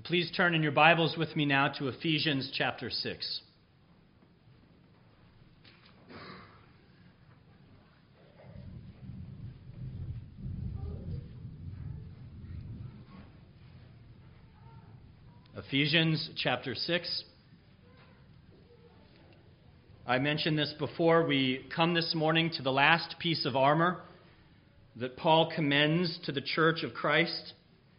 Please turn in your Bibles with me now to Ephesians chapter 6. Ephesians chapter 6. I mentioned this before. We come this morning to the last piece of armor that Paul commends to the church of Christ.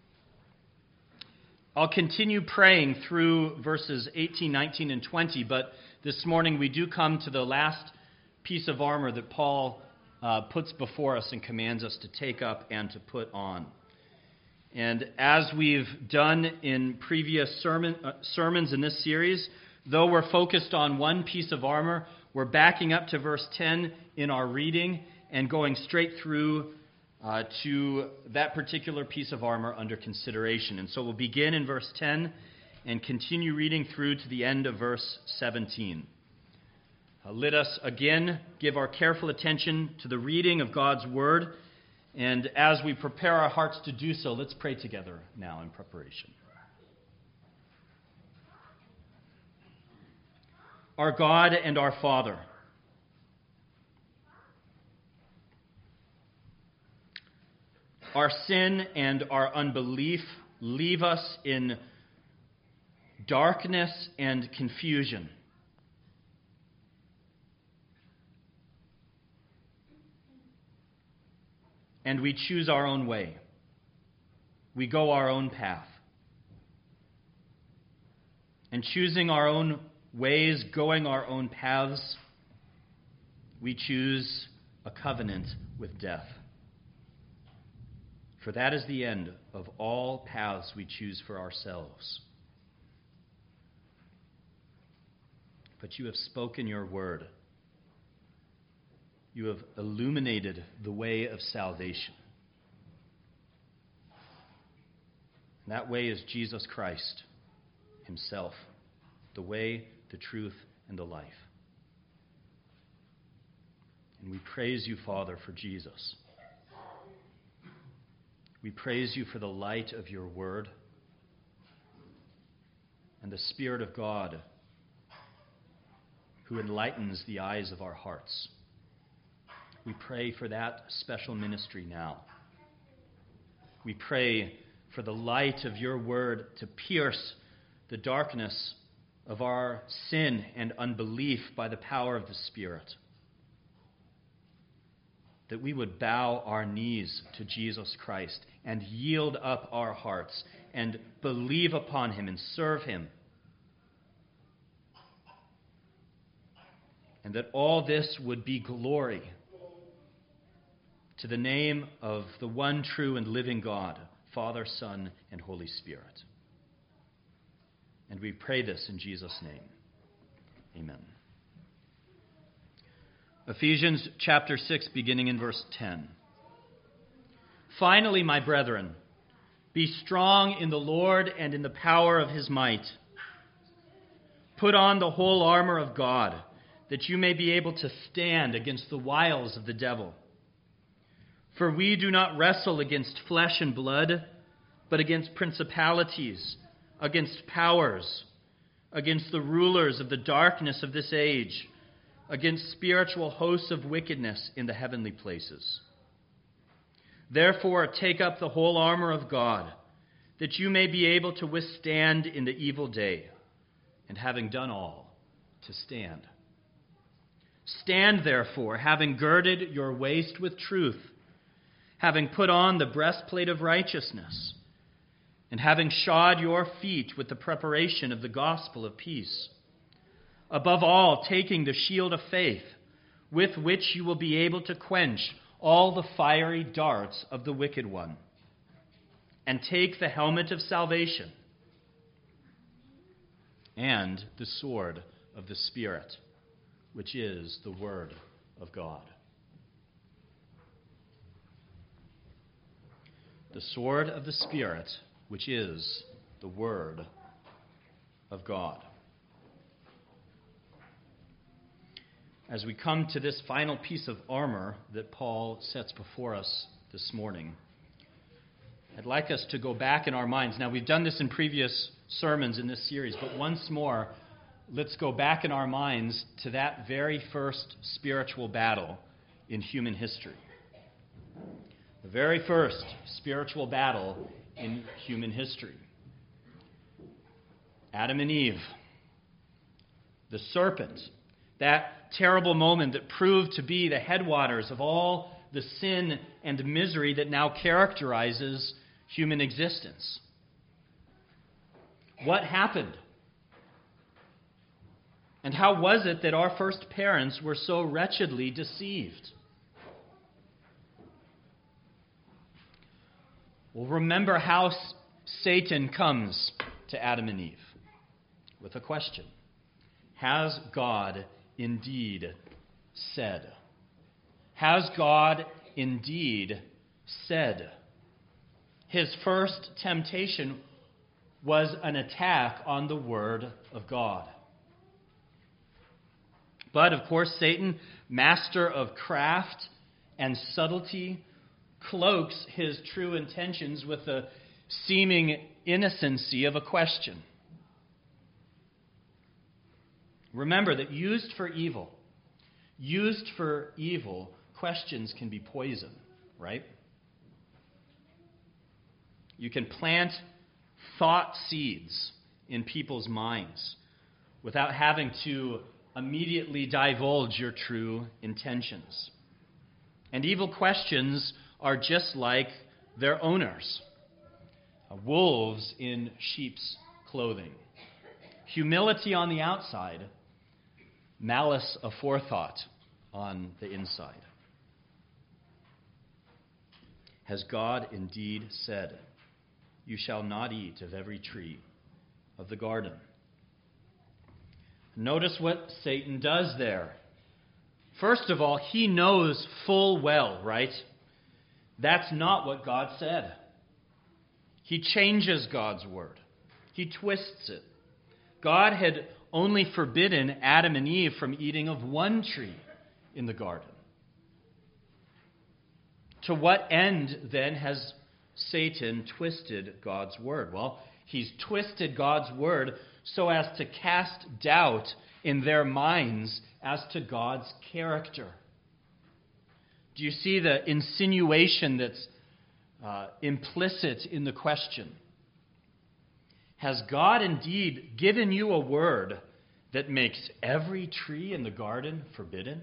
I'll continue praying through verses 18, 19, and 20, but this morning we do come to the last piece of armor that Paul puts before us and commands us to take up and to put on. And as we've done in previous sermons in this series, though we're focused on one piece of armor, we're backing up to verse 10 in our reading and going straight through to that particular piece of armor under consideration. And so we'll begin in verse 10 and continue reading through to the end of verse 17. Let us again give our careful attention to the reading of God's word. And as we prepare our hearts to do so, let's pray together now in preparation. Our God and our Father, our sin and our unbelief leave us in darkness and confusion. And we choose our own way. We go our own path. And choosing our own ways, going our own paths, we choose a covenant with death. For that is the end of all paths we choose for ourselves. But you have spoken your word. You have illuminated the way of salvation. And that way is Jesus Christ himself, the way, the truth, and the life. And we praise you, Father, for Jesus. We praise you for the light of your word and the Spirit of God who enlightens the eyes of our hearts. We pray for that special ministry now. We pray for the light of your word to pierce the darkness of our sin and unbelief by the power of the Spirit. That we would bow our knees to Jesus Christ and yield up our hearts and believe upon him and serve him. And that all this would be glory to the name of the one true and living God, Father, Son, and Holy Spirit. And we pray this in Jesus' name. Amen. Ephesians chapter 6, beginning in verse 10. Finally, my brethren, be strong in the Lord and in the power of his might. Put on the whole armor of God, that you may be able to stand against the wiles of the devil. For we do not wrestle against flesh and blood, but against principalities, against powers, against the rulers of the darkness of this age, against spiritual hosts of wickedness in the heavenly places. Therefore, take up the whole armor of God, that you may be able to withstand in the evil day, and having done all, to stand. Stand, therefore, having girded your waist with truth, having put on the breastplate of righteousness, and having shod your feet with the preparation of the gospel of peace. Above all, taking the shield of faith, with which you will be able to quench all the fiery darts of the wicked one, and take the helmet of salvation and the sword of the Spirit, which is the word of God. The sword of the Spirit, which is the word of God. As we come to this final piece of armor that Paul sets before us this morning, I'd like us to go back in our minds. Now, we've done this in previous sermons in this series, but once more, let's go back in our minds to that very first spiritual battle in human history. The very first spiritual battle in human history. Adam and Eve. The serpent. That terrible moment that proved to be the headwaters of all the sin and misery that now characterizes human existence. What happened? And how was it that our first parents were so wretchedly deceived? Well, remember how Satan comes to Adam and Eve with a question. Has God indeed said? Has God indeed said? His first temptation was an attack on the Word of God. But, of course, Satan, master of craft and subtlety, cloaks his true intentions with the seeming innocency of a question. Remember that used for evil, questions can be poison, right? You can plant thought seeds in people's minds without having to immediately divulge your true intentions. And evil questions are just like their owners, wolves in sheep's clothing. Humility on the outside, malice aforethought on the inside. Has God indeed said, "You shall not eat of every tree of the garden"? Notice what Satan does there. First of all, he knows full well, right? That's not what God said. He changes God's word. He twists it. God had only forbidden Adam and Eve from eating of one tree in the garden. To what end, then, has Satan twisted God's word? Well, he's twisted God's word so as to cast doubt in their minds as to God's character. Do you see the insinuation that's implicit in the question? Has God indeed given you a word that makes every tree in the garden forbidden?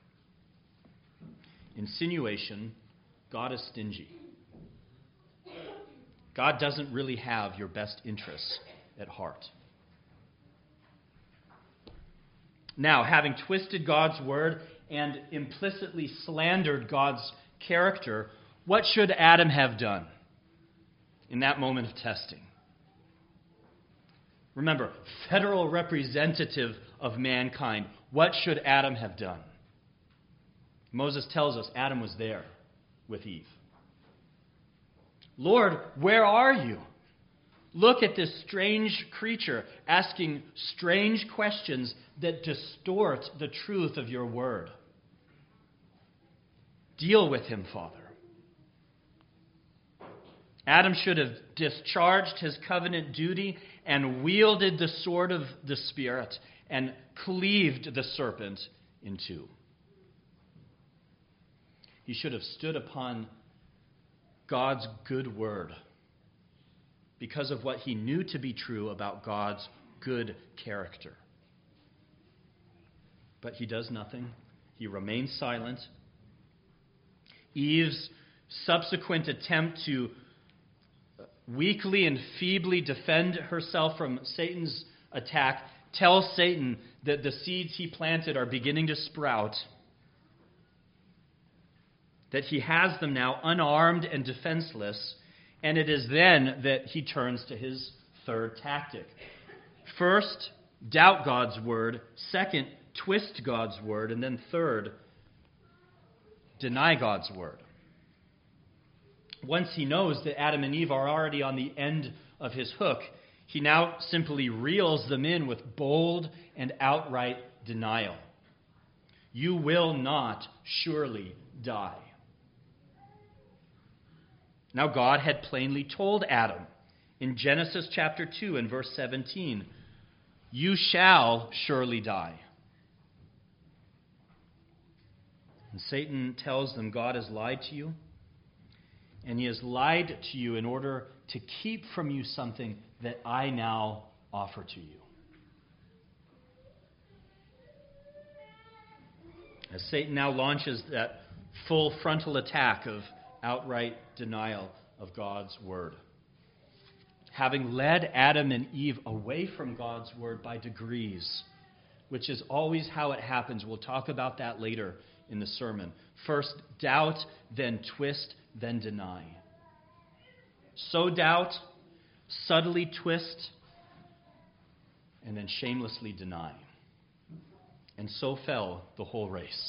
Insinuation, God is stingy. God doesn't really have your best interests at heart. Now, having twisted God's word and implicitly slandered God's character, what should Adam have done in that moment of testing? Remember, federal representative of mankind, what should Adam have done? Moses tells us Adam was there with Eve. Lord, where are you? Look at this strange creature asking strange questions that distort the truth of your word. Deal with him, Father. Adam should have discharged his covenant duty and wielded the sword of the Spirit and cleaved the serpent in two. He should have stood upon God's good word because of what he knew to be true about God's good character. But he does nothing. He remains silent. Eve's subsequent attempt to weakly and feebly defend herself from Satan's attack tells Satan that the seeds he planted are beginning to sprout, that he has them now unarmed and defenseless, and it is then that he turns to his third tactic. First, doubt God's word. Second, twist God's word. And then third, deny God's word. Once he knows that Adam and Eve are already on the end of his hook, he now simply reels them in with bold and outright denial. You will not surely die. Now God had plainly told Adam in Genesis chapter 2 and verse 17, "You shall surely die." And Satan tells them, God has lied to you, and he has lied to you in order to keep from you something that I now offer to you. As Satan now launches that full frontal attack of outright denial of God's word, having led Adam and Eve away from God's word by degrees, which is always how it happens. We'll talk about that later in the sermon. First doubt, then twist, then deny. Sow doubt, subtly twist, and then shamelessly deny. And so fell the whole race.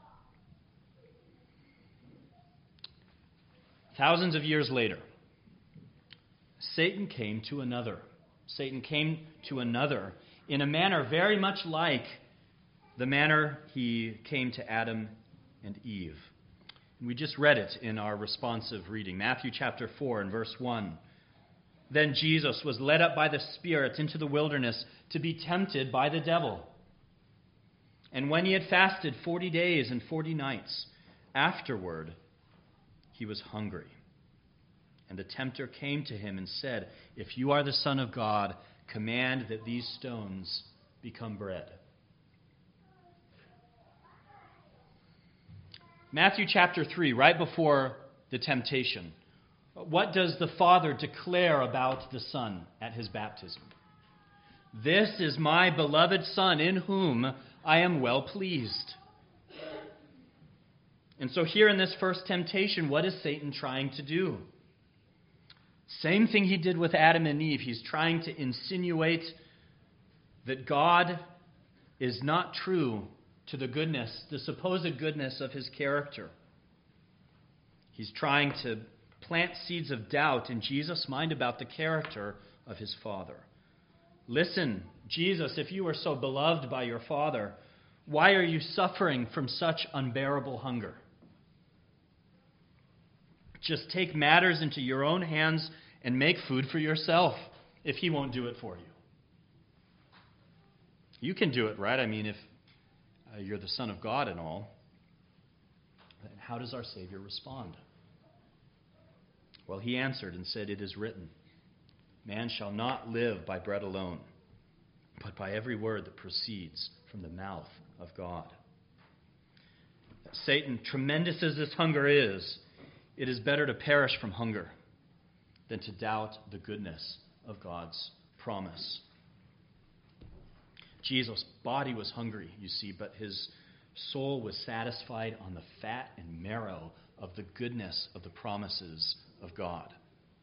Thousands of years later, Satan came to another. Satan came to another in a manner very much like the manner he came to Adam and Eve. We just read it in our responsive reading. Matthew chapter 4 and verse 1. Then Jesus was led up by the Spirit into the wilderness to be tempted by the devil. And when he had fasted 40 days and 40 nights, afterward he was hungry. And the tempter came to him and said, "If you are the Son of God, command that these stones become bread." Matthew chapter 3, right before the temptation, what does the Father declare about the Son at his baptism? "This is my beloved Son, in whom I am well pleased." And so here in this first temptation, what is Satan trying to do? Same thing he did with Adam and Eve. He's trying to insinuate that God is not true to the goodness, the supposed goodness of his character. He's trying to plant seeds of doubt in Jesus' mind about the character of his Father. Listen, Jesus, if you are so beloved by your Father, why are you suffering from such unbearable hunger? Just take matters into your own hands and make food for yourself if he won't do it for you. You can do it, right? I mean, if you're the Son of God and all. Then how does our Savior respond? Well, he answered and said, "It is written, man shall not live by bread alone, but by every word that proceeds from the mouth of God." Satan, tremendous as this hunger is, it is better to perish from hunger than to doubt the goodness of God's promise. Jesus' body was hungry, you see, but his soul was satisfied on the fat and marrow of the goodness of the promises of God.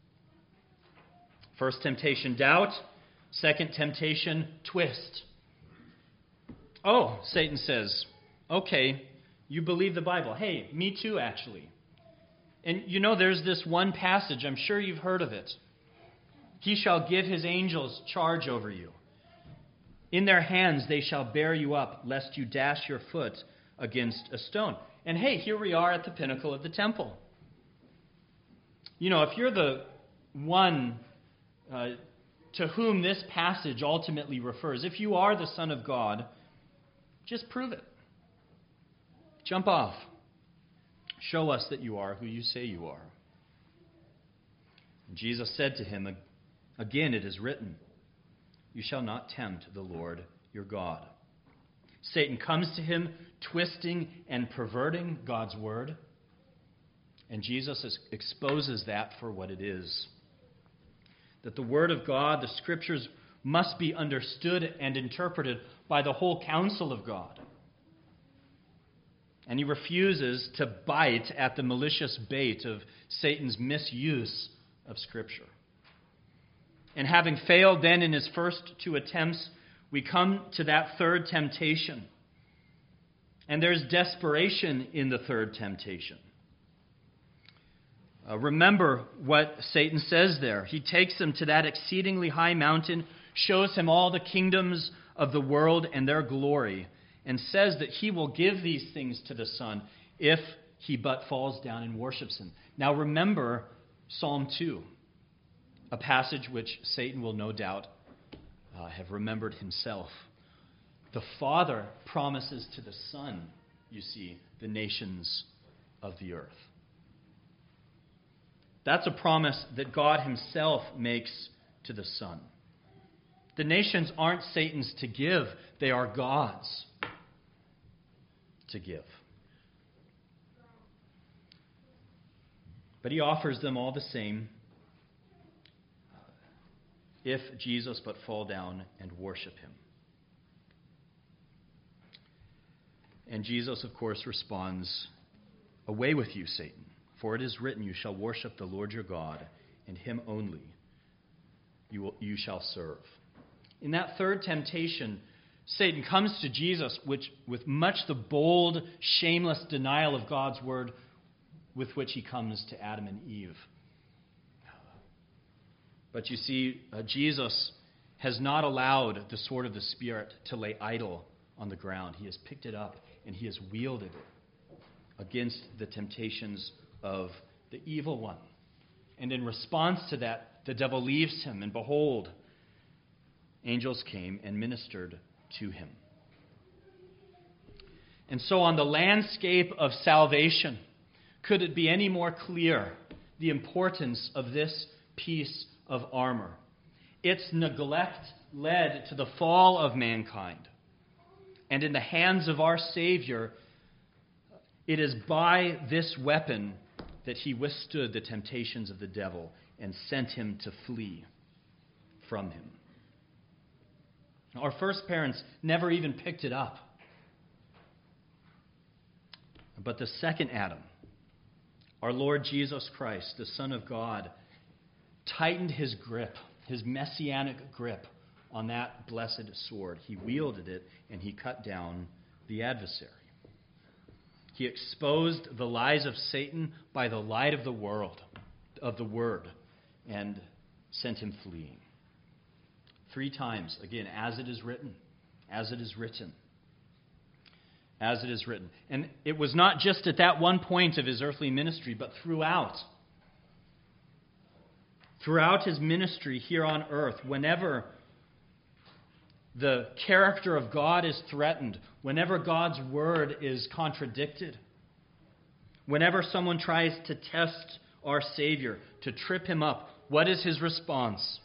First temptation, doubt. Second temptation, twist. Oh, Satan says, okay, you believe the Bible. Hey, me too, actually. And you know, there's this one passage, I'm sure you've heard of it. He shall give his angels charge over you. In their hands they shall bear you up, lest you dash your foot against a stone. And hey, here we are at the pinnacle of the temple. You know, if you're the one to whom this passage ultimately refers, if you are the Son of God, just prove it. Jump off. Show us that you are who you say you are. And Jesus said to him, "Again it is written, you shall not tempt the Lord your God." Satan comes to him twisting and perverting God's word, and Jesus exposes that for what it is. That the word of God, the scriptures, must be understood and interpreted by the whole counsel of God. And he refuses to bite at the malicious bait of Satan's misuse of Scripture. And having failed then in his first two attempts, we come to that third temptation. And there's desperation in the third temptation. Remember what Satan says there. He takes him to that exceedingly high mountain, shows him all the kingdoms of the world and their glory, and says that he will give these things to the Son if he but falls down and worships him. Now remember, Psalm 2, a passage which Satan will no doubt have remembered himself. The Father promises to the Son, you see, the nations of the earth. That's a promise that God himself makes to the Son. The nations aren't Satan's to give, they are God's to give. But he offers them all the same if Jesus but fall down and worship him. And Jesus, of course, responds, "Away with you, Satan, for it is written, you shall worship the Lord your God, and him only you shall serve." In that third temptation, Satan comes to Jesus with much the bold, shameless denial of God's word with which he comes to Adam and Eve. But you see, Jesus has not allowed the sword of the Spirit to lay idle on the ground. He has picked it up and he has wielded it against the temptations of the evil one. And in response to that, the devil leaves him, and behold, angels came and ministered to him. And so on the landscape of salvation, could it be any more clear the importance of this piece of armor? Its neglect led to the fall of mankind. And in the hands of our Savior, it is by this weapon that he withstood the temptations of the devil and sent him to flee from him. Our first parents never even picked it up. But the second Adam, our Lord Jesus Christ, the Son of God, tightened his grip, his messianic grip on that blessed sword. He wielded it and he cut down the adversary. He exposed the lies of Satan by the light of the world, of the word, and sent him fleeing. 3 times, again, as it is written, as it is written, as it is written. And it was not just at that one point of his earthly ministry, but throughout. Throughout his ministry here on earth, whenever the character of God is threatened, whenever God's word is contradicted, whenever someone tries to test our Savior, to trip him up, what is his response?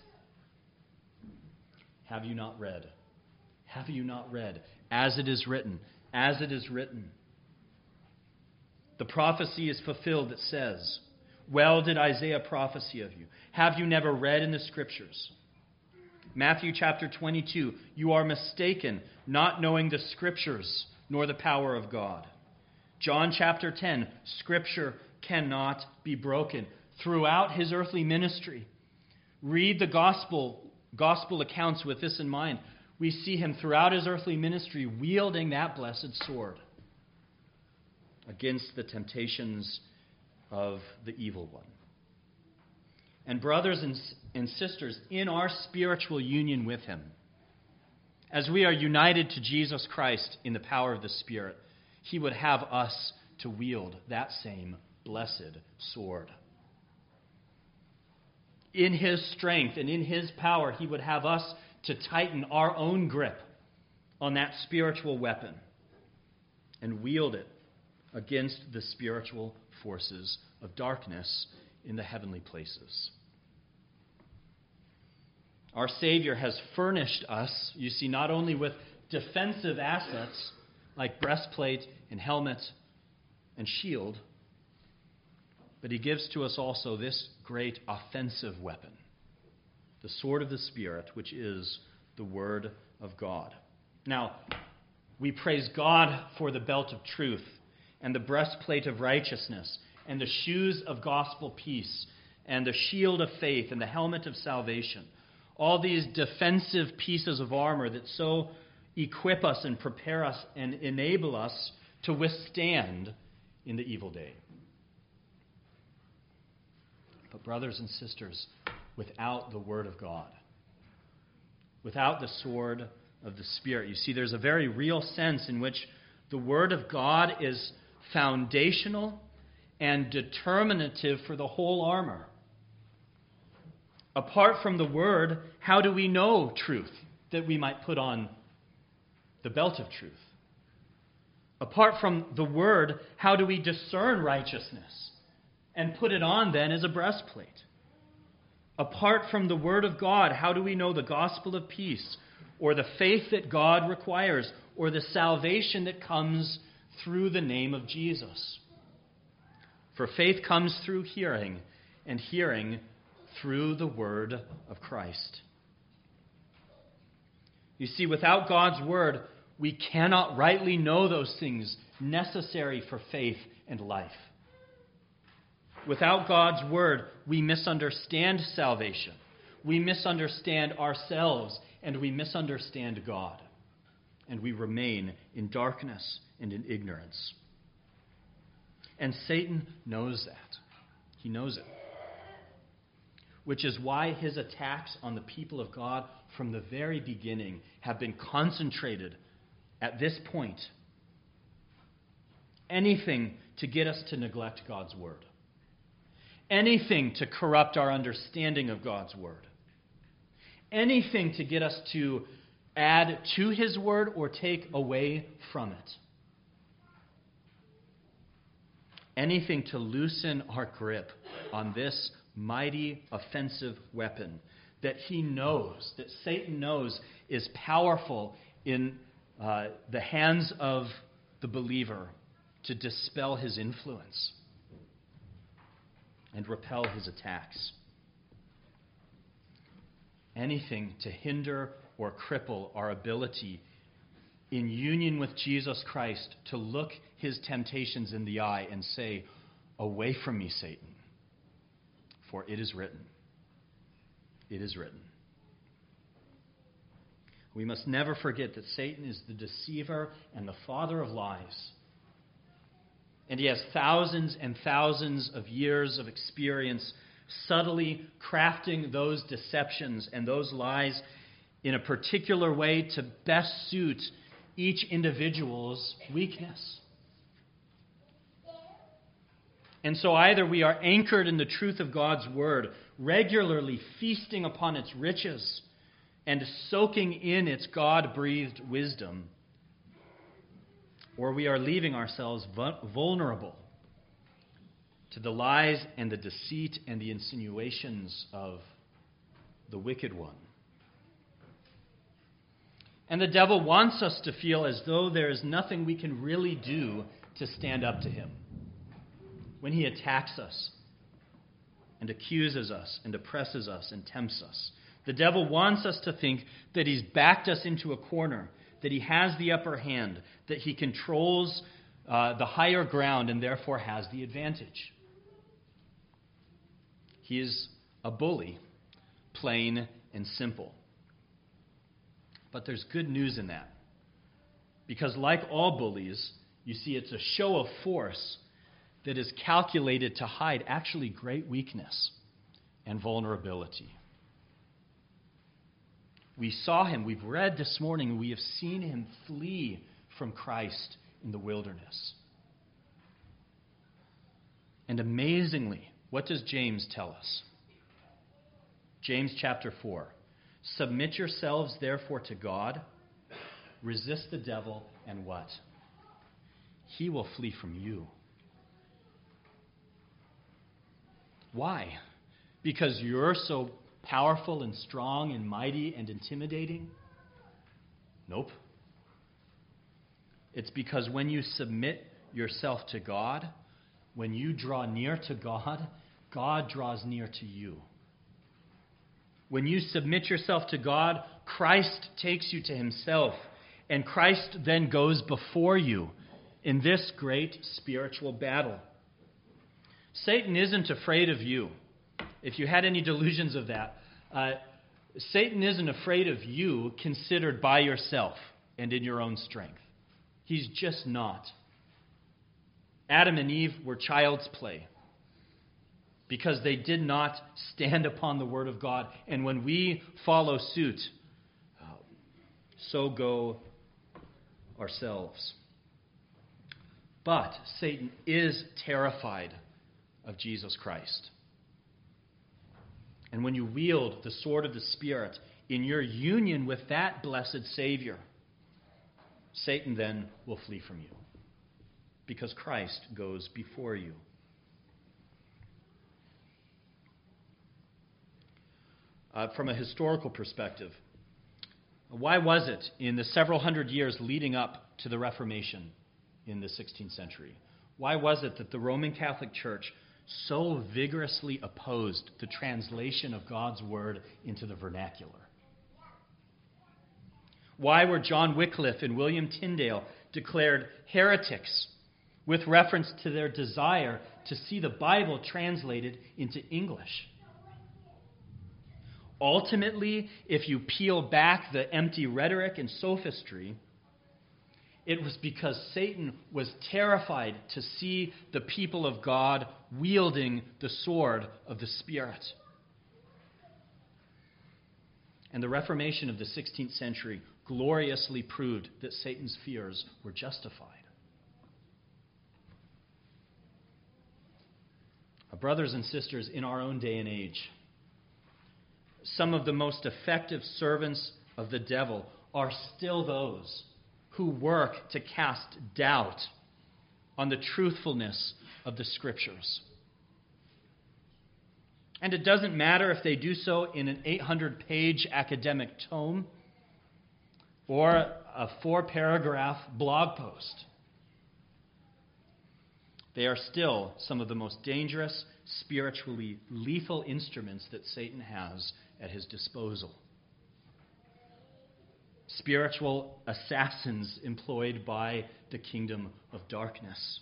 Have you not read? Have you not read? As it is written. As it is written. The prophecy is fulfilled that says, well did Isaiah prophesy of you. Have you never read in the Scriptures? Matthew chapter 22, you are mistaken, not knowing the Scriptures, nor the power of God. John chapter 10, Scripture cannot be broken. Throughout his earthly ministry, read the gospel accounts with this in mind. We see him throughout his earthly ministry wielding that blessed sword against the temptations of the evil one. And brothers and sisters, in our spiritual union with him, as we are united to Jesus Christ in the power of the Spirit, he would have us to wield that same blessed sword. In his strength and in his power, he would have us to tighten our own grip on that spiritual weapon and wield it against the spiritual forces of darkness in the heavenly places. Our Savior has furnished us, you see, not only with defensive assets like breastplate and helmet and shield, but he gives to us also this great offensive weapon, the sword of the Spirit, which is the Word of God. Now, we praise God for the belt of truth and the breastplate of righteousness and the shoes of gospel peace and the shield of faith and the helmet of salvation. All these defensive pieces of armor that so equip us and prepare us and enable us to withstand in the evil day. But brothers and sisters, without the Word of God, without the sword of the Spirit, you see, there's a very real sense in which the Word of God is foundational and determinative for the whole armor. Apart from the word, how do we know truth that we might put on the belt of truth? Apart from the word, how do we discern righteousness and put it on then as a breastplate? Apart from the word of God, how do we know the gospel of peace, or the faith that God requires, or the salvation that comes through the name of Jesus? For faith comes through hearing, and hearing through the word of Christ. You see, without God's word, we cannot rightly know those things necessary for faith and life. Without God's word, we misunderstand salvation. We misunderstand ourselves, and we misunderstand God. And we remain in darkness and in ignorance. And Satan knows that. He knows it. Which is why his attacks on the people of God from the very beginning have been concentrated at this point. Anything to get us to neglect God's word. Anything to corrupt our understanding of God's word. Anything to get us to add to his word or take away from it. Anything to loosen our grip on this mighty offensive weapon that he knows, that Satan knows is powerful in the hands of the believer to dispel his influence and repel his attacks. Anything to hinder or cripple our ability in union with Jesus Christ to look his temptations in the eye and say, "Away from me, Satan, for it is written." It is written. We must never forget that Satan is the deceiver and the father of lies. And he has thousands and thousands of years of experience subtly crafting those deceptions and those lies in a particular way to best suit each individual's weakness. And so either we are anchored in the truth of God's word, regularly feasting upon its riches and soaking in its God-breathed wisdom, or we are leaving ourselves vulnerable to the lies and the deceit and the insinuations of the wicked one. And the devil wants us to feel as though there is nothing we can really do to stand up to him when he attacks us and accuses us and oppresses us and tempts us. The devil wants us to think that he's backed us into a corner, that he has the upper hand, that he controls the higher ground and therefore has the advantage. He is a bully, plain and simple. But there's good news in that. Because like all bullies, you see it's a show of force that is calculated to hide actually great weakness and vulnerability. We saw him, we've read this morning, we have seen him flee from Christ in the wilderness. And amazingly, what does James tell us? James chapter 4. Submit yourselves therefore to God, resist the devil, and what? He will flee from you. Why? Because you're so powerful and strong and mighty and intimidating? Nope. It's because when you submit yourself to God, when you draw near to God, God draws near to you. When you submit yourself to God, Christ takes you to himself, and Christ then goes before you in this great spiritual battle. Satan isn't afraid of you. If you had any delusions of that, Satan isn't afraid of you considered by yourself and in your own strength. He's just not. Adam and Eve were child's play because they did not stand upon the word of God. And when we follow suit, so go ourselves. But Satan is terrified of Jesus Christ. And when you wield the sword of the Spirit in your union with that blessed Savior, Satan then will flee from you, because Christ goes before you. From a historical perspective, why was it in the several hundred years leading up to the Reformation in the 16th century, why was it that the Roman Catholic Church so vigorously opposed the translation of God's Word into the vernacular? Why were John Wycliffe and William Tyndale declared heretics with reference to their desire to see the Bible translated into English? Ultimately, if you peel back the empty rhetoric and sophistry, it was because Satan was terrified to see the people of God wielding the sword of the Spirit. And the Reformation of the 16th century gloriously proved that Satan's fears were justified. Brothers and sisters, in our own day and age, some of the most effective servants of the devil are still those who work to cast doubt on the truthfulness of the Scriptures. And it doesn't matter if they do so in an 800-page academic tome or a 4-paragraph blog post. They are still some of the most dangerous, spiritually lethal instruments that Satan has at his disposal. Spiritual assassins employed by the kingdom of darkness.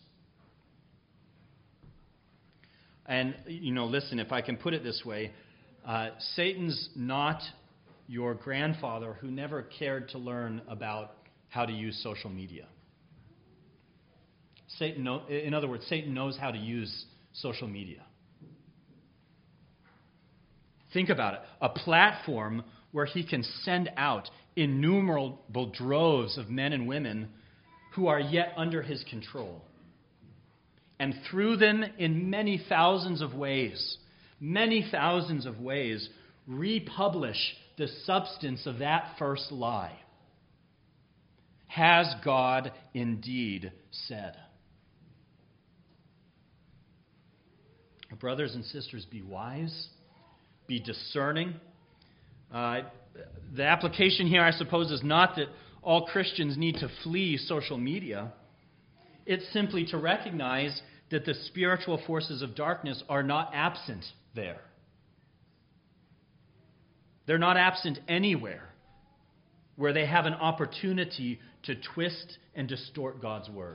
And, listen, if I can put it this way, Satan's not your grandfather who never cared to learn about how to use social media. In other words, Satan knows how to use social media. Think about it. A platform where he can send out innumerable droves of men and women who are yet under his control. And through them, in many thousands of ways, republish the substance of that first lie. Has God indeed said? Brothers and sisters, be wise. Be discerning. The application here, I suppose, is not that all Christians need to flee social media. It's simply to recognize that the spiritual forces of darkness are not absent there. They're not absent anywhere where they have an opportunity to twist and distort God's Word.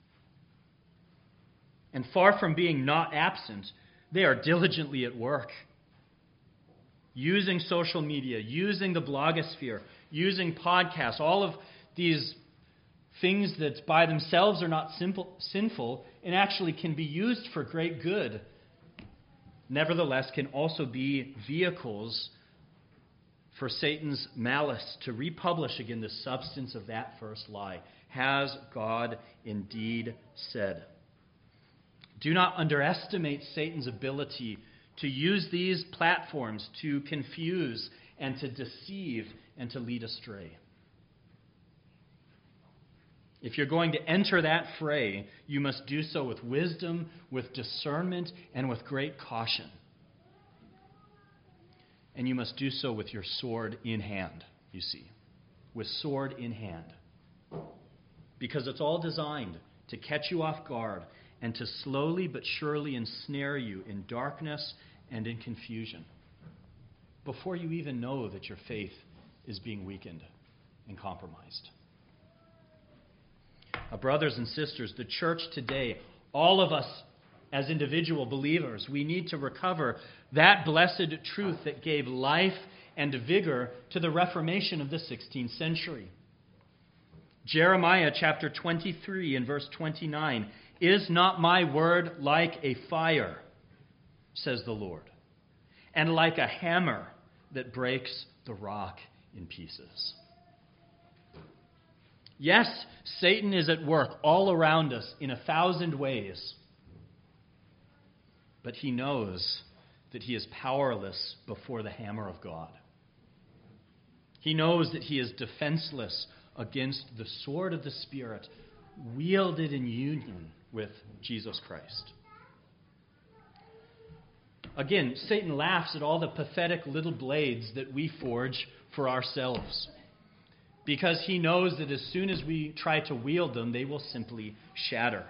And far from being not absent, they are diligently at work. Using social media, using the blogosphere, using podcasts, all of these things that by themselves are not sinful and actually can be used for great good, nevertheless can also be vehicles for Satan's malice to republish again the substance of that first lie. Has God indeed said? Do not underestimate Satan's ability to use these platforms to confuse and to deceive and to lead astray. If you're going to enter that fray, you must do so with wisdom, with discernment, and with great caution. And you must do so with your sword in hand, you see. With sword in hand. Because it's all designed to catch you off guard and to slowly but surely ensnare you in darkness and in confusion before you even know that your faith is being weakened and compromised. Brothers and sisters, the church today, all of us as individual believers, we need to recover that blessed truth that gave life and vigor to the Reformation of the 16th century. Jeremiah chapter 23 and verse 29, "Is not my word like a fire, says the Lord, and like a hammer that breaks the rock in pieces." Yes, Satan is at work all around us in 1,000 ways. But he knows that he is powerless before the hammer of God. He knows that he is defenseless against the sword of the Spirit, wielded in union with Jesus Christ. Again, Satan laughs at all the pathetic little blades that we forge for ourselves, because he knows that as soon as we try to wield them, they will simply shatter.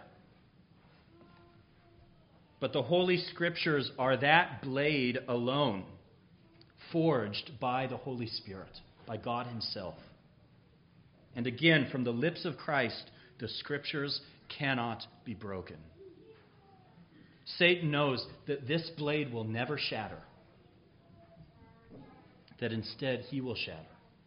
But the Holy Scriptures are that blade alone, forged by the Holy Spirit, by God himself. And again, from the lips of Christ, the Scriptures cannot be broken. Satan knows that this blade will never shatter, that instead he will shatter.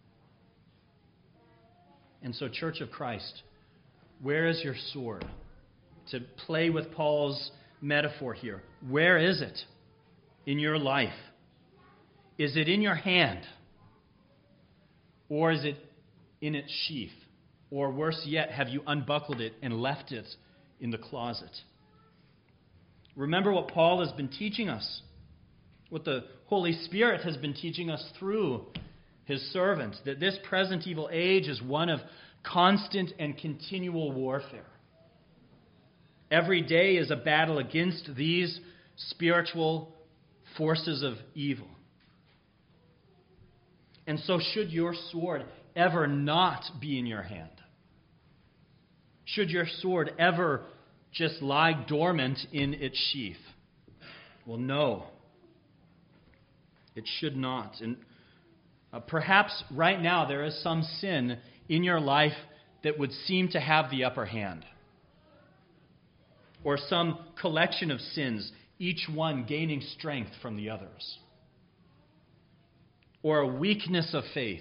And so, Church of Christ, where is your sword? To play with Paul's metaphor here, where is it in your life? Is it in your hand? Or is it in its sheath? Or worse yet, have you unbuckled it and left it in the closet? Remember what Paul has been teaching us, what the Holy Spirit has been teaching us through his servant, that this present evil age is one of constant and continual warfare. Every day is a battle against these spiritual forces of evil. And so should your sword ever not be in your hand? Should your sword ever just lie dormant in its sheath? Well, no. It should not. And perhaps right now there is some sin in your life that would seem to have the upper hand. Or some collection of sins, each one gaining strength from the others. Or a weakness of faith,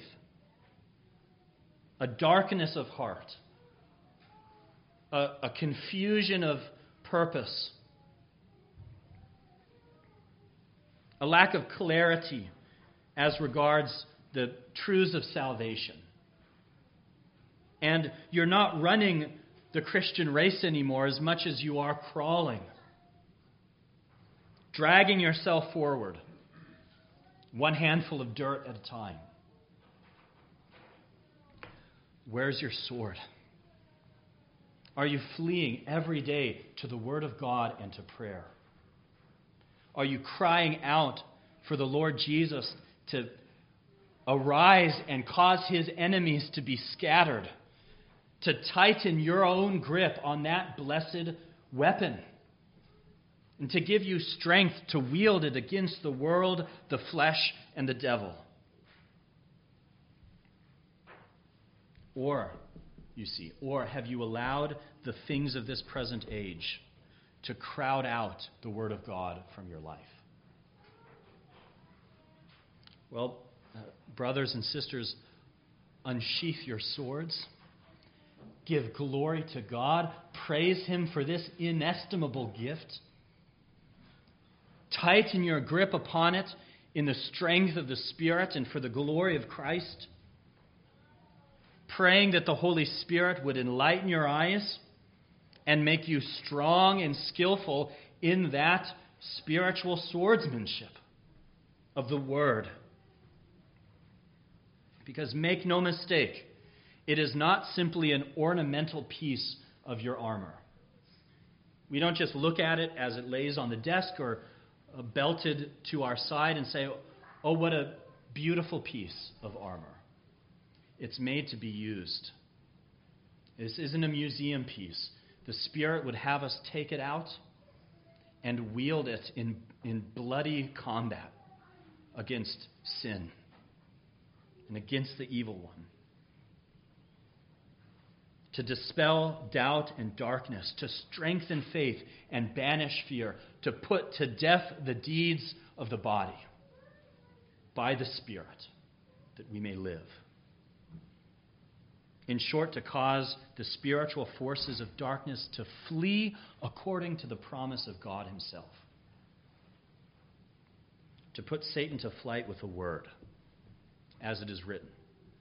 a darkness of heart, a confusion of purpose, a lack of clarity as regards the truths of salvation. And you're not running the Christian race anymore as much as you are crawling, dragging yourself forward, one handful of dirt at a time. Where's your sword? Are you fleeing every day to the Word of God and to prayer? Are you crying out for the Lord Jesus to arise and cause his enemies to be scattered, to tighten your own grip on that blessed weapon, and to give you strength to wield it against the world, the flesh, and the devil? Or have you allowed the things of this present age to crowd out the Word of God from your life? Well, brothers and sisters, unsheath your swords. Give glory to God. Praise him for this inestimable gift. Tighten your grip upon it in the strength of the Spirit and for the glory of Christ. Praying that the Holy Spirit would enlighten your eyes and make you strong and skillful in that spiritual swordsmanship of the Word. Because make no mistake, it is not simply an ornamental piece of your armor. We don't just look at it as it lays on the desk or belted to our side and say, oh, what a beautiful piece of armor. It's made to be used. This isn't a museum piece. The Spirit would have us take it out and wield it in bloody combat against sin and against the evil one. To dispel doubt and darkness, to strengthen faith and banish fear, to put to death the deeds of the body by the Spirit, that we may live. In short, to cause the spiritual forces of darkness to flee according to the promise of God himself. To put Satan to flight with a word, as it is written.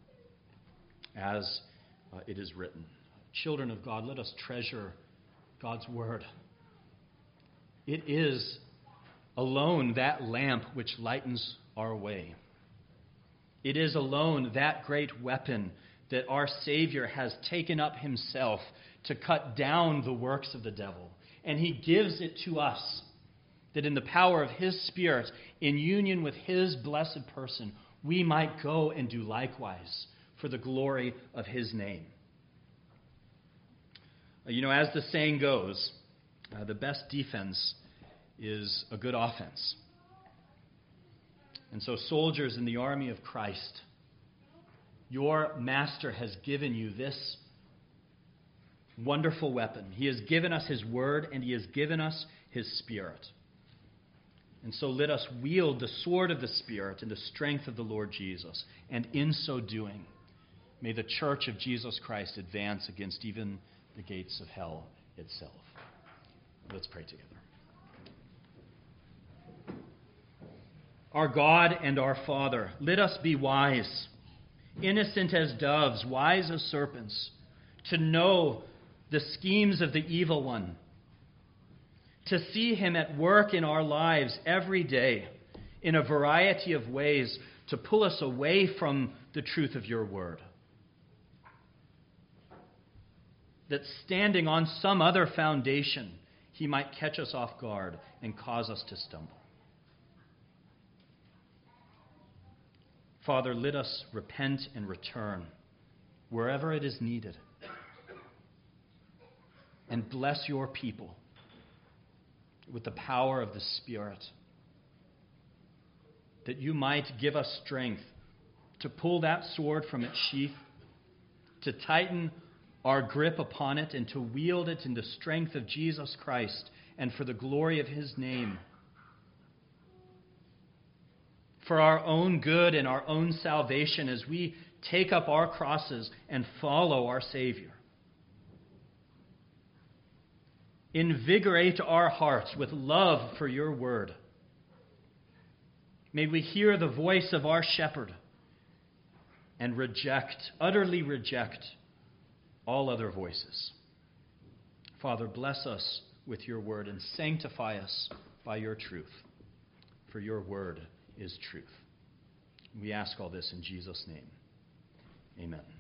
As it is written. Children of God, let us treasure God's word. It is alone that lamp which lightens our way. It is alone that great weapon that our Savior has taken up himself to cut down the works of the devil. And he gives it to us, that in the power of his Spirit, in union with his blessed person, we might go and do likewise for the glory of his name. As the saying goes, the best defense is a good offense. And so, soldiers in the army of Christ, your master has given you this wonderful weapon. He has given us his word, and he has given us his Spirit. And so let us wield the sword of the Spirit in the strength of the Lord Jesus. And in so doing, may the church of Jesus Christ advance against even the gates of hell itself. Let's pray together. Our God and our Father, let us be wise, innocent as doves, wise as serpents, to know the schemes of the evil one, to see him at work in our lives every day in a variety of ways to pull us away from the truth of your word. That standing on some other foundation, he might catch us off guard and cause us to stumble. Father, let us repent and return wherever it is needed. And bless your people with the power of the Spirit, that you might give us strength to pull that sword from its sheath, to tighten our grip upon it, and to wield it in the strength of Jesus Christ and for the glory of his name, for our own good and our own salvation as we take up our crosses and follow our Savior. Invigorate our hearts with love for your word. May we hear the voice of our shepherd and utterly reject all other voices. Father, bless us with your word and sanctify us by your truth, for your word is truth. We ask all this in Jesus' name. Amen.